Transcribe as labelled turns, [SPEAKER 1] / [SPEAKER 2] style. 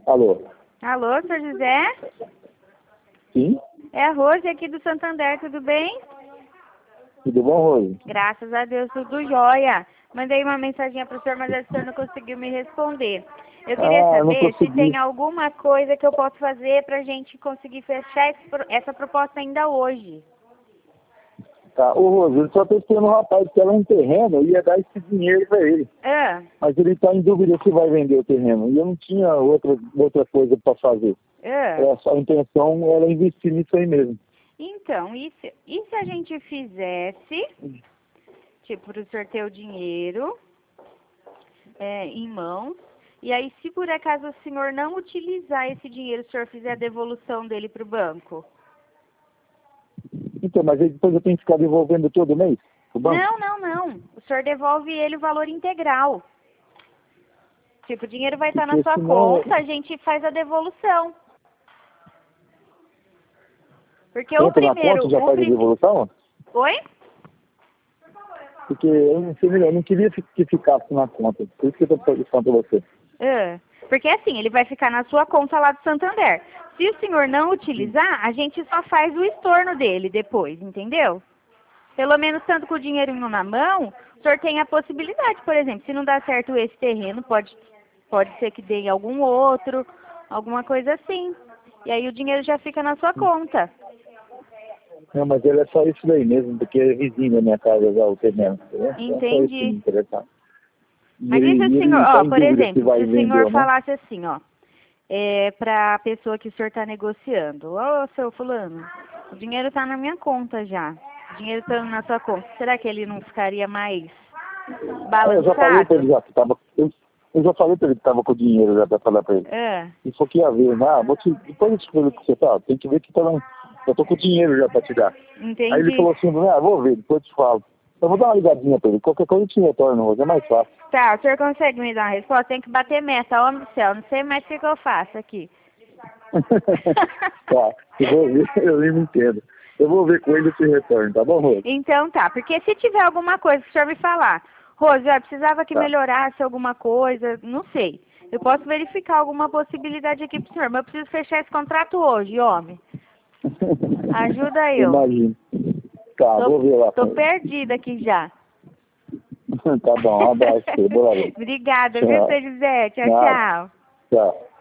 [SPEAKER 1] Alô?
[SPEAKER 2] Alô, senhor José?
[SPEAKER 1] Sim?
[SPEAKER 2] É a Rose aqui do Santander, tudo bem?
[SPEAKER 1] Tudo bom, Rose?
[SPEAKER 2] Graças a Deus, tudo jóia. Mandei uma mensaginha pro senhor, mas o senhor não conseguiu me responder. Eu queria
[SPEAKER 1] Não
[SPEAKER 2] saber se
[SPEAKER 1] consegui.
[SPEAKER 2] tem alguma coisa que eu posso fazer pra gente conseguir fechar essa proposta ainda hoje.
[SPEAKER 1] Tá, ô Rose, eu só tô esperando um rapaz que era um terreno e ia dar esse dinheiro pra ele.
[SPEAKER 2] Ah,
[SPEAKER 1] Mas ele tá em dúvida se vai vender o terreno. E eu não tinha outra coisa pra fazer.
[SPEAKER 2] ah.
[SPEAKER 1] A intenção era investir nisso aí mesmo.
[SPEAKER 2] Então, e se a gente fizesse, tipo, pro senhor ter o dinheiro em mãos, e aí se por acaso o senhor não utilizar esse dinheiro, o senhor fizer a devolução dele pro banco?
[SPEAKER 1] Então, mas aí depois eu tenho que ficar devolvendo todo mês pro banco?
[SPEAKER 2] Não. O senhor devolve ele o valor integral. Tipo, o dinheiro vai estar na
[SPEAKER 1] Porque
[SPEAKER 2] sua
[SPEAKER 1] senão...
[SPEAKER 2] conta, a gente faz a devolução. Porque o
[SPEAKER 1] Entra na
[SPEAKER 2] primeiro,
[SPEAKER 1] conta e já faz a devolução?
[SPEAKER 2] Oi?
[SPEAKER 1] Porque eu não queria que ficasse na conta. Por isso que eu tô falando pra você.
[SPEAKER 2] Porque assim, ele vai ficar na sua conta lá do Santander. Se o senhor não utilizar, a gente só faz o estorno dele depois, entendeu? Pelo menos tanto com o dinheirinho na mão, o senhor tem a possibilidade, por exemplo, se não dá certo esse terreno, pode ser que dê em algum outro, alguma coisa assim. E aí o dinheiro já fica na sua conta.
[SPEAKER 1] Não, mas ele é só isso daí mesmo, porque é vizinho da minha casa já o terreno. É só isso que me
[SPEAKER 2] Entendi.
[SPEAKER 1] interessa. E
[SPEAKER 2] Mas e se o
[SPEAKER 1] ele
[SPEAKER 2] senhor,
[SPEAKER 1] está
[SPEAKER 2] ó,
[SPEAKER 1] em
[SPEAKER 2] por
[SPEAKER 1] dúvida se
[SPEAKER 2] exemplo, se
[SPEAKER 1] vai
[SPEAKER 2] o
[SPEAKER 1] vender
[SPEAKER 2] senhor
[SPEAKER 1] ou não.
[SPEAKER 2] falasse assim, ó, para a pessoa que o senhor está negociando, ô, seu fulano, o dinheiro está na minha conta já, o dinheiro está na sua conta, será que ele não ficaria mais
[SPEAKER 1] Eu já falei para ele
[SPEAKER 2] balançado?
[SPEAKER 1] já que tava. Eu já falei para ele que estava com o dinheiro já para falar para ele.
[SPEAKER 2] É,
[SPEAKER 1] Isso aqui ia ver, né? Depois eu te explico o que você tá. Tem que ver que tá não. Eu tô com o dinheiro já para te dar. Aí ele
[SPEAKER 2] entendi.
[SPEAKER 1] falou assim, vou ver, depois eu te falo. Eu vou dar uma ligadinha para ele. Qualquer coisa eu te retorno hoje, é mais fácil.
[SPEAKER 2] Tá, o senhor consegue me dar uma resposta? Tem que bater meta, homem do céu, não sei mais o que eu faço aqui.
[SPEAKER 1] Tá, eu vou ver, eu nem me entendo. Eu vou ver com ele e te retorno, tá bom, Rose?
[SPEAKER 2] Então tá, porque se tiver alguma coisa que o senhor me falar, Rose, eu precisava que
[SPEAKER 1] Tá.
[SPEAKER 2] melhorasse alguma coisa, não sei. Eu posso verificar alguma possibilidade aqui pro senhor, mas eu preciso fechar esse contrato hoje, homem. Ajuda eu.
[SPEAKER 1] Imagino. Tá,
[SPEAKER 2] Tô,
[SPEAKER 1] vou ver lá
[SPEAKER 2] tô
[SPEAKER 1] com ele.
[SPEAKER 2] perdida aqui já.
[SPEAKER 1] Tá bom, um abraço, boa noite.
[SPEAKER 2] Obrigada, viu,
[SPEAKER 1] Tchau.
[SPEAKER 2] seu José? Tchau,
[SPEAKER 1] Nada.
[SPEAKER 2] tchau.
[SPEAKER 1] Tchau.